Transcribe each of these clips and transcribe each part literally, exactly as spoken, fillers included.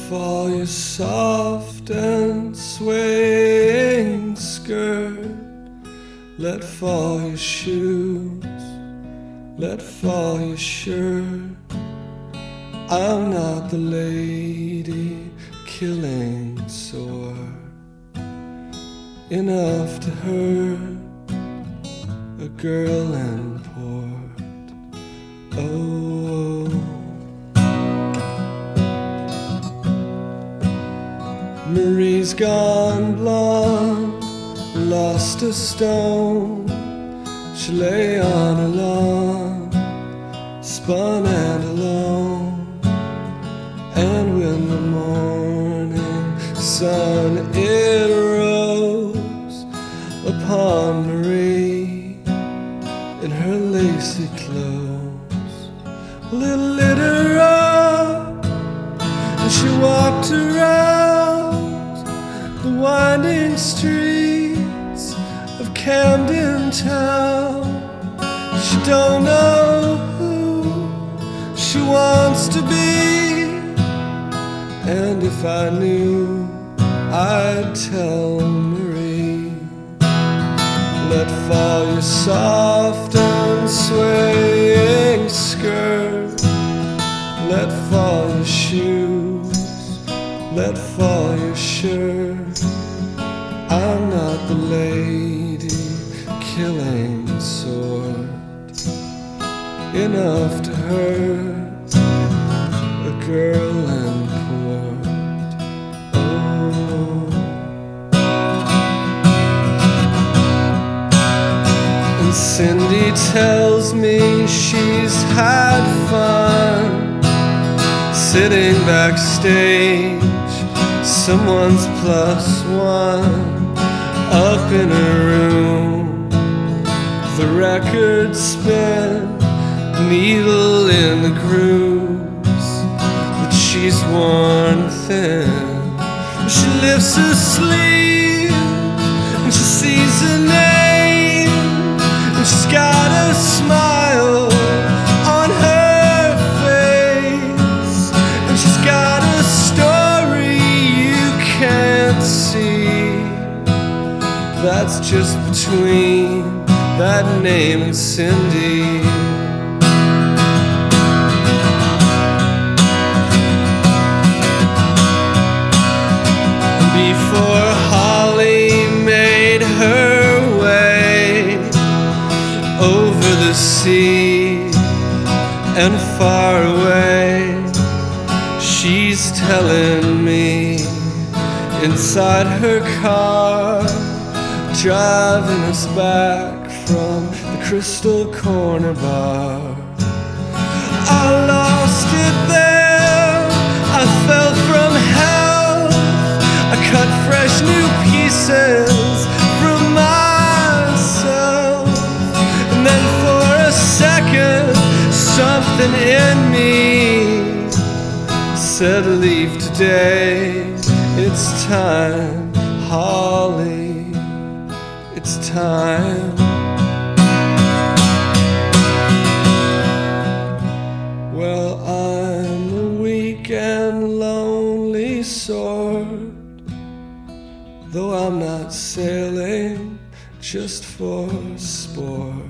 fall your soft and swaying skirt. Let fall your shoes, let fall your shirt. I'm not the lady killing sword enough to hurt a girl in port. Oh, Marie's gone blonde, lost a stone. She lay on her lawn, spun and alone. And when the morning sun it rose upon Marie in her lacy clothes, a little lit her up, and she walked around the winding streets of Camden Town. She don't know who she wants to be, and if I knew, I'd tell Marie. Let fall your soft and swaying skirt, let fall your shoes, let fall your shirt. I'm not the lady killing sword enough to hurt a girl in port. Oh, and Cindy tells me she's had fun sitting backstage, someone's plus one up in her room. The records spin, needle in the grooves, but she's worn thin. She lifts her sleeve and she sees her name, and she's got a smile on her face, and she's got a story you can't see. That's just between that name and Cindy. Before Holly made her way over the sea and far away, she's telling me inside her car, driving us back from the Crystal Corner bar. I lost it there, I fell from hell, I cut fresh new pieces from myself, and then for a second something in me said leave today, it's time, Holly, it's time. Well, I'm a weak and lonely sword, though I'm not sailing just for sport.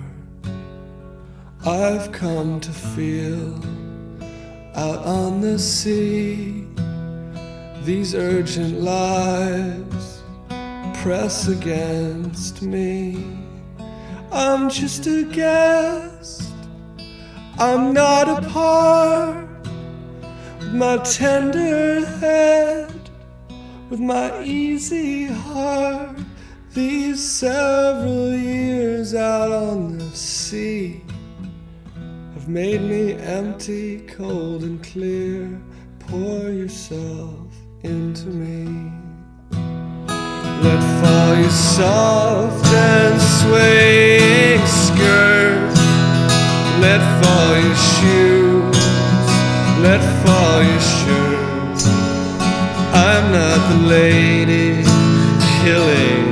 I've come to feel out on the sea these urgent lives press against me. I'm just a guest, I'm not a part, with my tender head, with my easy heart. These several years out on the sea have made me empty, cold and clear. Pour yourself into me. Let fall your soft and swaying skirt, let fall your shoes, let fall your shirt. I'm not the lady killing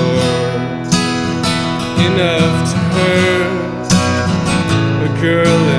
sword enough to hurt a girl